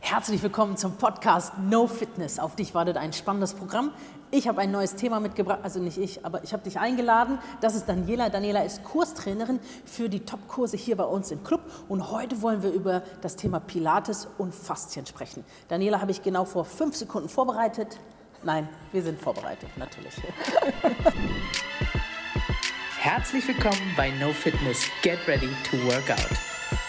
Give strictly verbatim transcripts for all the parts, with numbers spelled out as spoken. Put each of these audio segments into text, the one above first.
Herzlich willkommen zum Podcast No Fitness. Auf dich wartet ein spannendes Programm. Ich habe ein neues Thema mitgebracht, also nicht ich, aber ich habe dich eingeladen. Das ist Daniela. Daniela ist Kurstrainerin für die Top-Kurse hier bei uns im Club. Und heute wollen wir über das Thema Pilates und Faszien sprechen. Daniela habe ich genau vor fünf Sekunden vorbereitet. Nein, wir sind vorbereitet, natürlich. Herzlich willkommen bei No Fitness. Get ready to work out.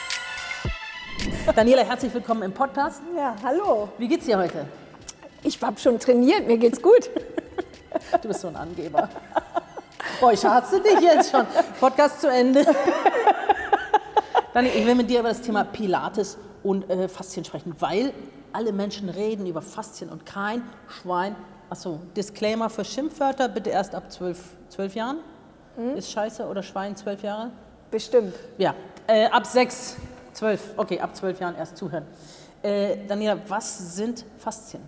Daniela, herzlich willkommen im Podcast. Ja, hallo. Wie geht's dir heute? Ich habe schon trainiert, mir geht's gut. Du bist so ein Angeber. Boah, ich hasse dich jetzt schon. Podcast zu Ende. Daniela, ich will mit dir über das Thema Pilates und äh, Faszien sprechen, weil alle Menschen reden über Faszien und kein Schwein. Achso, Disclaimer für Schimpfwörter, bitte erst ab zwölf, zwölf Jahren. Hm? Ist Scheiße oder Schwein zwölf Jahre? Bestimmt. Ja, äh, ab sechs, zwölf, okay, ab zwölf Jahren erst zuhören. Äh, Daniela, was sind Faszien?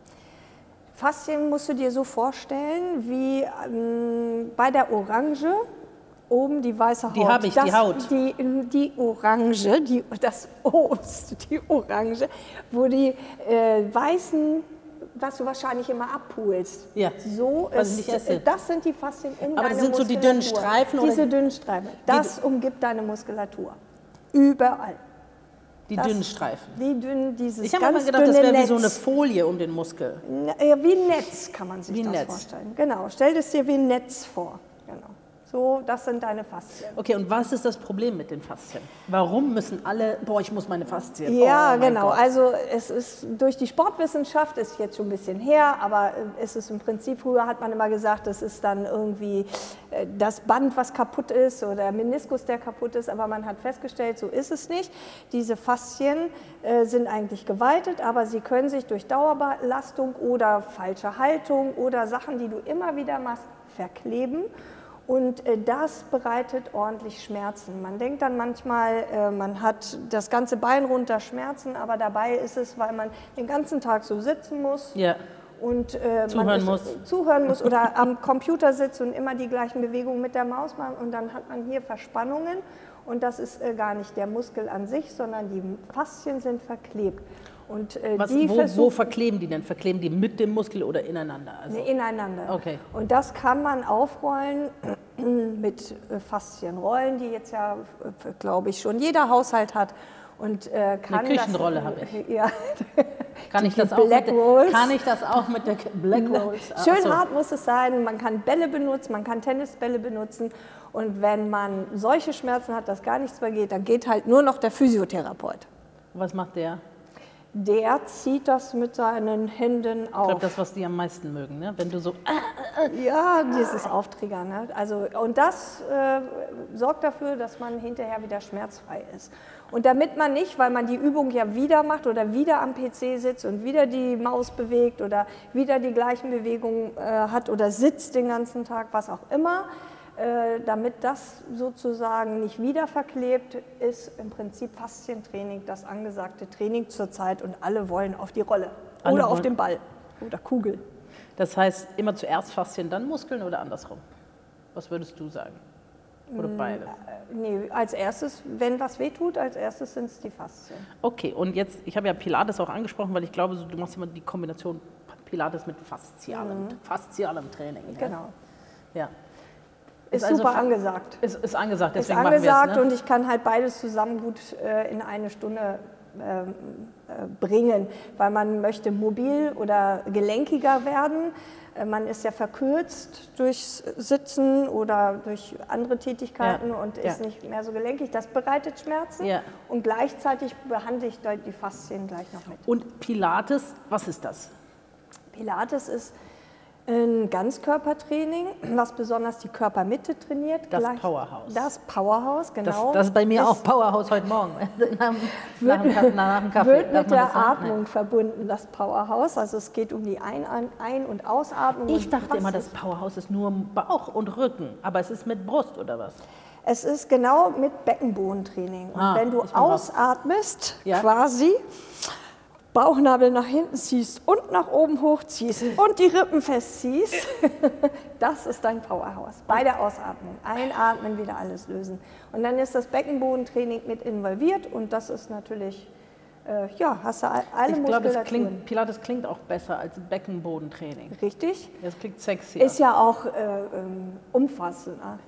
Faszien musst du dir so vorstellen wie ähm, bei der Orange, oben die weiße Haut. Die habe ich, das, die Haut. Die, die Orange, die, das Obst, die Orange, wo die äh, weißen, was du wahrscheinlich immer abpulst. Ja, so was ist, ich nicht esse. Das sind die Faszien um Aber deine das sind so die dünnen Streifen? Diese oder? dünnen Streifen. Das umgibt deine Muskulatur. Überall. Die Das, dünnen Streifen. Die dünnen, dieses Ich habe ganz mal gedacht, das dünne wäre wie so eine Netz. Folie um den Muskel. Ja, wie ein Netz kann man sich Wie ein das Netz. vorstellen. Genau, stell es dir wie ein Netz vor. Genau. So, das sind deine Faszien. Okay, und was ist das Problem mit den Faszien? Warum müssen alle, boah, ich muss meine Faszien. Ja, oh mein genau. Gott. Also es ist durch die Sportwissenschaft, ist jetzt schon ein bisschen her, aber es ist im Prinzip, früher hat man immer gesagt, das ist dann irgendwie äh, das Band, was kaputt ist oder der Meniskus, der kaputt ist, aber man hat festgestellt, so ist es nicht. Diese Faszien äh, sind eigentlich geweitet, aber sie können sich durch Dauerbelastung oder falsche Haltung oder Sachen, die du immer wieder machst, verkleben. Und das bereitet ordentlich Schmerzen. Man denkt dann manchmal, man hat das ganze Bein runter Schmerzen, aber dabei ist es, weil man den ganzen Tag so sitzen muss Ja. und äh, Zuhören man ist, muss. zuhören muss oder am Computer sitzt und immer die gleichen Bewegungen mit der Maus macht und dann hat man hier Verspannungen und das ist äh, gar nicht der Muskel an sich, sondern die Faszien sind verklebt. Und, äh, Was, die wo, versuchen, wo verkleben die denn? Verkleben die mit dem Muskel oder ineinander? Also, ineinander. Okay. Und das kann man aufrollen mit Faszienrollen, die jetzt ja, glaube ich, schon jeder Haushalt hat. Und, äh, kann eine Küchenrolle das, habe ich. Ja. Kann Die ich, das auch Black mit, Rolls. kann ich das auch mit der Black Rolls? Ah, Schön ach so. hart muss es sein, man kann Bälle benutzen, man kann Tennisbälle benutzen. Und wenn man solche Schmerzen hat, dass gar nichts mehr geht, dann geht halt nur noch der Physiotherapeut. Was macht der? Der zieht das mit seinen Händen Ich auf. glaube, das, was die am meisten mögen, ne? Wenn du so, Ja, dieses Auftriggern. Ne? Also, und das äh, sorgt dafür, dass man hinterher wieder schmerzfrei ist. Und damit man nicht, weil man die Übung ja wieder macht oder wieder am P C sitzt und wieder die Maus bewegt oder wieder die gleichen Bewegungen äh, hat oder sitzt den ganzen Tag, was auch immer, äh, damit das sozusagen nicht wieder verklebt, ist im Prinzip Faszientraining das angesagte Training zurzeit und alle wollen auf die Rolle Alle oder auf wollen- den Ball oder Kugel. das heißt, immer zuerst Faszien, dann Muskeln oder andersrum? Was würdest du sagen? Oder beides? Nee, als erstes, wenn was wehtut, als erstes sind es die Faszien. Okay, und jetzt, ich habe ja Pilates auch angesprochen, weil ich glaube, so, du machst immer die Kombination Pilates mit faszialem, faszialem Training. Ja? Genau. Ja. Ist, also super fa- angesagt. Ist, ist angesagt, Ist deswegen angesagt machen wir es. und Ne? ich kann halt beides zusammen gut äh, in eine Stunde ähm, äh, bringen, weil man möchte mobil oder gelenkiger werden. Äh, man ist ja verkürzt durchs Sitzen oder durch andere Tätigkeiten Ja. und Ja. ist nicht mehr so gelenkig. Das bereitet Schmerzen Ja. und gleichzeitig behandle ich die Faszien gleich noch mit. Und Pilates, was ist das? Pilates ist ein Ganzkörpertraining, was besonders die Körpermitte trainiert. Das Gleich- Powerhouse. Das Powerhouse, Das, genau. das ist bei mir Ist- auch Powerhouse heute Morgen. nach, dem- nach, dem Kaffee, nach dem Kaffee. Wird Darf mit man der das sagen? Atmung verbunden, das Powerhouse. Also es geht um die Ein-, Ein- und Ausatmung. Ich Und dachte was immer, das ist- Powerhouse ist nur Bauch und Rücken, aber es ist mit Brust oder was? Es ist genau mit Beckenbodentraining. Und Ah, wenn du ich bin raus. ausatmest, Ja. quasi Bauchnabel nach hinten ziehst und nach oben hochziehst und die Rippen festziehst, das ist dein Powerhouse. Bei der Ausatmung. Einatmen, wieder alles lösen. Und dann ist das Beckenbodentraining mit involviert und das ist natürlich äh, ja, hast du alle Ich glaube, Muskulaturen. klingt, Pilates klingt auch besser als Beckenbodentraining. Richtig. Das klingt sexier. Ist ja auch äh, ähm, umfassender.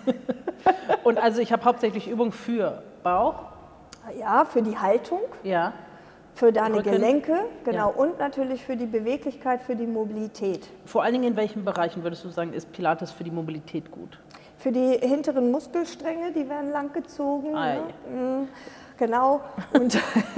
Und also ich habe hauptsächlich Übungen für Bauch. Ja, für die Haltung, Ja. für deine Rücken. Gelenke, genau, Ja. und natürlich für die Beweglichkeit, für die Mobilität. Vor allen Dingen in welchen Bereichen würdest du sagen, ist Pilates für die Mobilität gut? Für die hinteren Muskelstränge, die werden langgezogen. Ei. Ne? Mm, Genau, und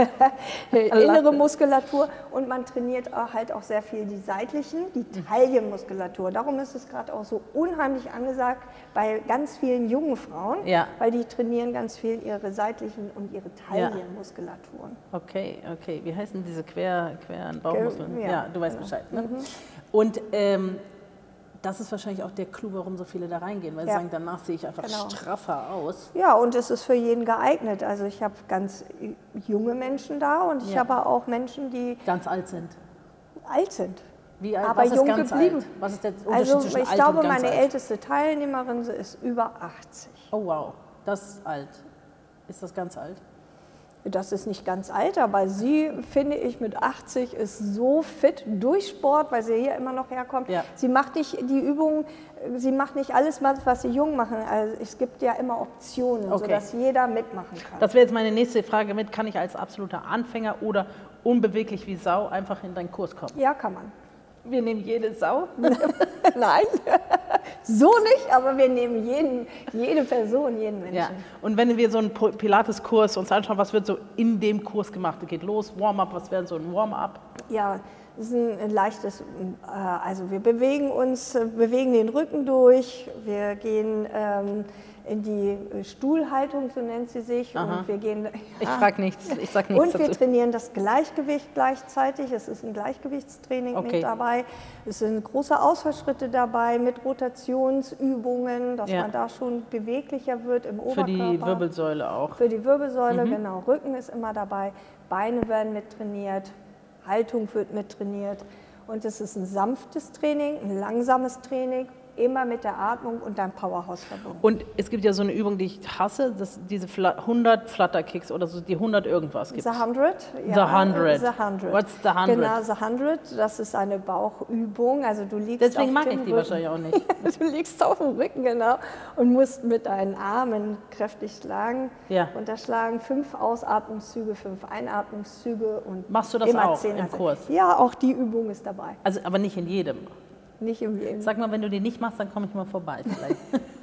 innere Muskulatur, und man trainiert auch halt auch sehr viel die seitlichen, die Taillenmuskulatur. Darum ist es gerade auch so unheimlich angesagt bei ganz vielen jungen Frauen, Ja. weil die trainieren ganz viel ihre seitlichen und ihre Taillenmuskulaturen. Okay, okay. Wie heißen diese quer, queren Bauchmuskeln? Ja, Ja, du weißt genau. Bescheid. Ne? Und ähm, das ist wahrscheinlich auch der Clou, warum so viele da reingehen, weil sie Ja. sagen, danach sehe ich einfach Genau. straffer aus. Ja, und es ist für jeden geeignet. Also ich habe ganz junge Menschen da und ich Ja. habe auch Menschen, die Ganz alt sind. alt sind. Wie alt, Aber was ist jung ganz geblieben. alt? Was ist der Unterschied Also zwischen ich alt glaube, und ganz meine alt? älteste Teilnehmerin ist über achtzig. Oh wow, das ist alt. Ist das ganz alt? Das ist nicht ganz alt, aber sie, finde ich, mit achtzig ist so fit durch Sport, weil sie hier immer noch herkommt. Ja. Sie macht nicht die Übungen, sie macht nicht alles, was sie jung machen. Also es gibt ja immer Optionen, Okay. sodass jeder mitmachen kann. Das wäre jetzt meine nächste Frage mit, kann ich als absoluter Anfänger oder unbeweglich wie Sau einfach in deinen Kurs kommen? Ja, kann man. Wir nehmen jede Sau. Nein, so nicht, aber wir nehmen jeden, jede Person, jeden Menschen. Ja. Und wenn wir so einen Pilates-Kurs uns anschauen, was wird so in dem Kurs gemacht? Geht los, Warm-up, was wäre so ein Warm-up? Ja, das ist ein, ein leichtes, äh, also wir bewegen uns, äh, bewegen den Rücken durch, wir gehen ähm, in die Stuhlhaltung, so nennt sie sich, Aha. und wir gehen, Ich ja. frage nichts, ich sag nichts Und wir dazu. trainieren das Gleichgewicht gleichzeitig. Es ist ein Gleichgewichtstraining Okay. mit dabei. Es sind große Ausfallschritte dabei mit Rotationsübungen, dass Ja. man da schon beweglicher wird im Für Oberkörper. die Wirbelsäule auch. Für die Wirbelsäule, Mhm. genau. Rücken ist immer dabei, Beine werden mit trainiert, Haltung wird mit trainiert. Und es ist ein sanftes Training, ein langsames Training, immer mit der Atmung und deinem Powerhouse verbunden. Und es gibt ja so eine Übung, die ich hasse, das, diese Fla- hundert Flutterkicks oder so, die hundert irgendwas gibt. The hundred? The hundred. The hundred. What's the hundred? Genau, the hundred, das ist eine Bauchübung. Also du liegst Deswegen auf mag dem ich die Rücken. wahrscheinlich auch nicht. Du liegst auf dem Rücken, genau, und musst mit deinen Armen kräftig schlagen. Ja. Unterschlagen, fünf Ausatmungszüge, fünf Einatmungszüge. Und Machst du das immer auch zehn im also- Kurs? Ja, auch die Übung ist dabei. Also, aber nicht in jedem. Nicht im Leben. Sag mal, wenn du die nicht machst, dann komme ich mal vorbei vielleicht.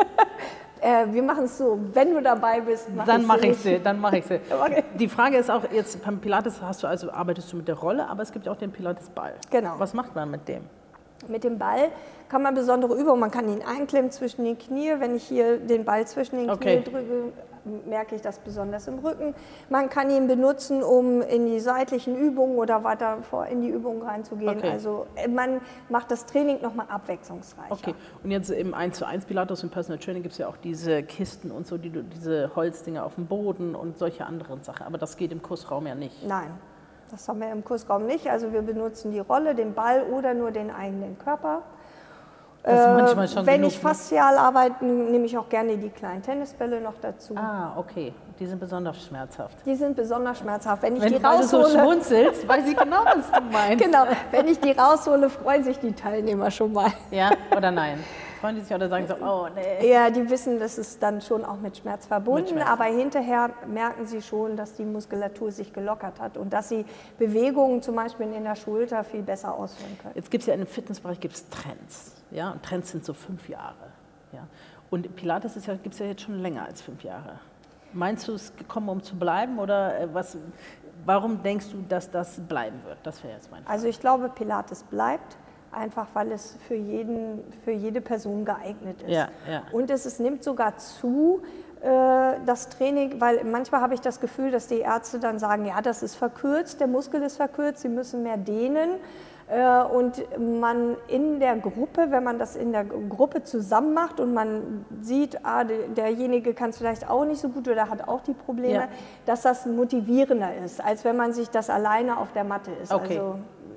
Äh, wir machen es so, wenn du dabei bist, mach Dann mache ich nicht. sie, dann mache ich sie. Okay. Die Frage ist auch, jetzt beim Pilates hast du also, arbeitest du mit der Rolle, aber es gibt auch den Pilates-Ball. Genau. Was macht man mit dem? Mit dem Ball kann man besondere Übungen, man kann ihn einklemmen zwischen den Knie. Wenn ich hier den Ball zwischen den Okay. Knie drücke, merke ich das besonders im Rücken. Man kann ihn benutzen, um in die seitlichen Übungen oder weiter vor in die Übungen reinzugehen. Okay. Also äh, man macht das Training nochmal abwechslungsreicher. Okay, und jetzt im eins zu eins Pilates und Personal Training gibt es ja auch diese Kisten und so, die du, diese Holzdinger auf dem Boden und solche anderen Sachen. Aber das geht im Kursraum ja nicht. Nein, das haben wir im Kursraum nicht. Also wir benutzen die Rolle, den Ball oder nur den eigenen Körper. Das ist manchmal schon Wenn genug, ich ne? faszial arbeite, nehme ich auch gerne die kleinen Tennisbälle noch dazu. Ah, okay. Die sind besonders schmerzhaft. Die sind besonders schmerzhaft. Wenn ich Wenn die weil du so raushole, schmunzelst, weiß ich genau, was du meinst. genau, wenn ich die raushole, freuen sich die Teilnehmer schon mal. Ja oder nein? Freuen die sich oder sagen so, oh nee. Ja, die wissen, das ist dann schon auch mit Schmerz verbunden, Mit Schmerz. aber hinterher merken sie schon, dass die Muskulatur sich gelockert hat und dass sie Bewegungen zum Beispiel in der Schulter viel besser ausführen können. Jetzt gibt es ja im Fitnessbereich gibt's Trends. Ja? Und Trends sind so fünf Jahre. Ja? Und Pilates ist ja, gibt es ja jetzt schon länger als fünf Jahre. Meinst du, es ist gekommen, um zu bleiben? Oder äh, was, warum denkst du, dass das bleiben wird? Das wäre jetzt meine Frage. Also ich glaube, Pilates bleibt, einfach weil es für, jeden, für jede Person geeignet ist. Ja, ja. Und es, es nimmt sogar zu, äh, das Training, weil manchmal habe ich das Gefühl, dass die Ärzte dann sagen, ja, das ist verkürzt, der Muskel ist verkürzt, sie müssen mehr dehnen. Äh, und man in der Gruppe, wenn man das in der Gruppe zusammen macht und man sieht, ah, der- derjenige kann es vielleicht auch nicht so gut oder hat auch die Probleme, Ja. dass das motivierender ist, als wenn man sich das alleine auf der Matte ist. Okay. Also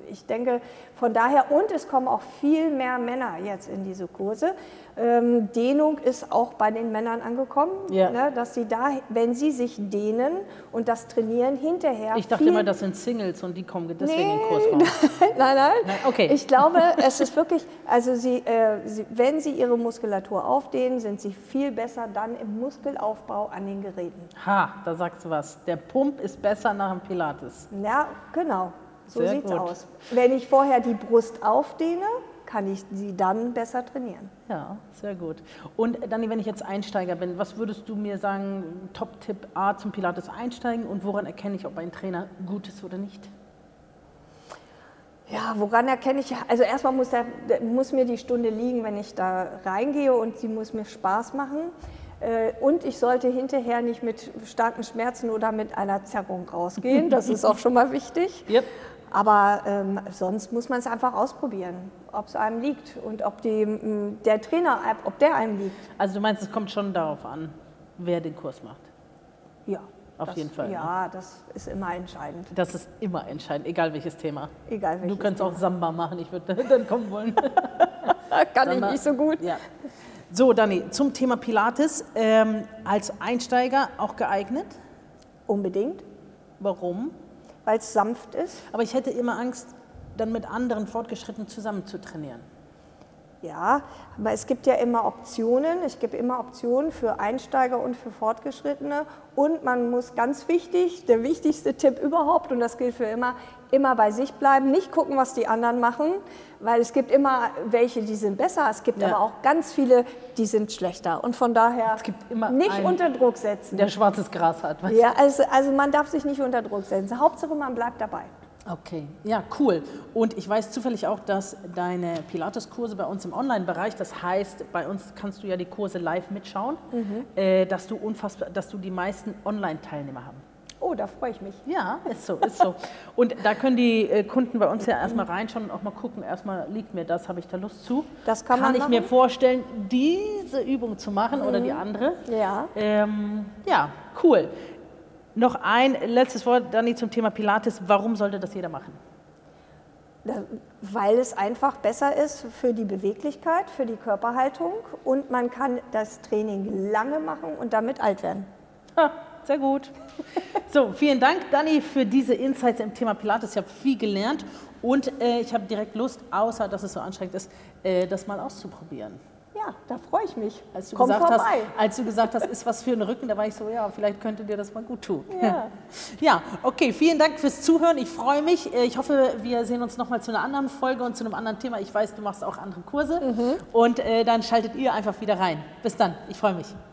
ich denke, von daher, und es kommen auch viel mehr Männer jetzt in diese Kurse. Ähm, Dehnung ist auch bei den Männern angekommen, Ja. ne, dass sie da, wenn sie sich dehnen und das trainieren, hinterher Ich dachte viel immer, das sind Singles und die kommen deswegen Nee, in den Kursraum. nein, nein. Nein, okay. Ich glaube, es ist wirklich, also sie, äh, sie, wenn Sie Ihre Muskulatur aufdehnen, sind Sie viel besser dann im Muskelaufbau an den Geräten. Ha, da sagst du was. Der Pump ist besser nach dem Pilates. Ja, genau. So Sehr sieht es gut. aus. Wenn ich vorher die Brust aufdehne, kann ich sie dann besser trainieren. Ja, sehr gut. Und Dani, wenn ich jetzt Einsteiger bin, was würdest du mir sagen, Top-Tipp A zum Pilates einsteigen und woran erkenne ich, ob ein Trainer gut ist oder nicht? Ja, woran erkenne ich? Also erstmal muss, der, muss mir die Stunde liegen, wenn ich da reingehe, und sie muss mir Spaß machen. Äh, Und ich sollte hinterher nicht mit starken Schmerzen oder mit einer Zerrung rausgehen. Das ist auch schon mal wichtig. Yep. Aber ähm, sonst muss man es einfach ausprobieren, ob es einem liegt und ob die, m, der Trainer, ob der einem liegt. Also du meinst, es kommt schon darauf an, wer den Kurs macht. Ja. Auf das, jeden Fall, ne? Ja, das ist immer entscheidend. Das ist immer entscheidend, egal welches Thema. Egal welches Du kannst auch Thema. Samba machen, ich würde dann kommen wollen. Kann ich Samba. nicht so gut. Ja. So, Dani, zum Thema Pilates. Ähm, als Einsteiger auch geeignet? Unbedingt, Warum? weil es sanft ist. Aber ich hätte immer Angst, dann mit anderen Fortgeschrittenen zusammen zu trainieren. Ja, aber es gibt ja immer Optionen. Es gibt immer Optionen für Einsteiger und für Fortgeschrittene. Und man muss, ganz wichtig, der wichtigste Tipp überhaupt, und das gilt für immer, immer bei sich bleiben, nicht gucken, was die anderen machen, weil es gibt immer welche, die sind besser, es gibt Ja. aber auch ganz viele, die sind schlechter. Und von daher Es gibt immer nicht einen, unter Druck setzen. der schwarzes Gras hat. Weißt Ja, also, also man darf sich nicht unter Druck setzen. Hauptsache, man bleibt dabei. Okay, ja, cool. Und ich weiß zufällig auch, dass deine Pilates-Kurse bei uns im Online-Bereich, das heißt, bei uns kannst du ja die Kurse live mitschauen, äh, dass du unfassbar, dass du die meisten Online-Teilnehmer haben. Oh, da freue ich mich. Ja, ist so, ist so. Und da können die äh, Kunden bei uns ja erstmal reinschauen und auch mal gucken, erstmal liegt mir das, habe ich da Lust zu. Das kann man ich machen. mir vorstellen, diese Übung zu machen oder die andere. Ja. Ähm, ja, cool. Noch ein letztes Wort, Dani, zum Thema Pilates. Warum sollte das jeder machen? Da- Weil es einfach besser ist für die Beweglichkeit, für die Körperhaltung, und man kann das Training lange machen und damit alt werden. Ha, sehr gut. So, vielen Dank, Dani, für diese Insights im Thema Pilates. Ich habe viel gelernt und äh, ich habe direkt Lust, außer dass es so anstrengend ist, äh, das mal auszuprobieren. Ja, da freue ich mich. Als du, Komm gesagt hast, vorbei. als du gesagt hast, ist was für den Rücken, da war ich so, ja, vielleicht könnte dir das mal gut tun. Ja. Ja, okay, vielen Dank fürs Zuhören. Ich freue mich. Ich hoffe, wir sehen uns nochmal zu einer anderen Folge und zu einem anderen Thema. Ich weiß, du machst auch andere Kurse. Und äh, dann schaltet ihr einfach wieder rein. Bis dann, ich freue mich.